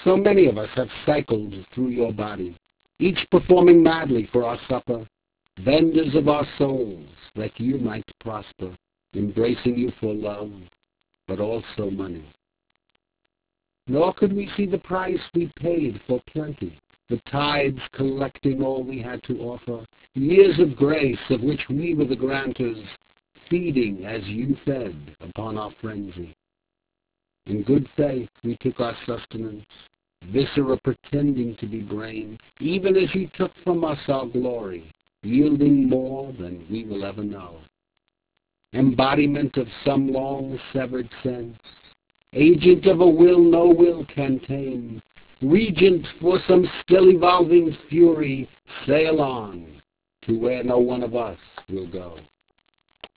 So many of us have cycled through your body, each performing madly for our supper, vendors of our souls, that you might prosper, embracing you for love, but also money. Nor could we see the price we paid for plenty, the tides collecting all we had to offer, years of grace of which we were the grantors, feeding as you fed upon our frenzy. In good faith we took our sustenance, viscera pretending to be brain, even as you took from us our glory, yielding more than we will ever know. Embodiment of some long-severed sense, agent of a will no will can tame, regent for some still evolving fury, sail on to where no one of us will go.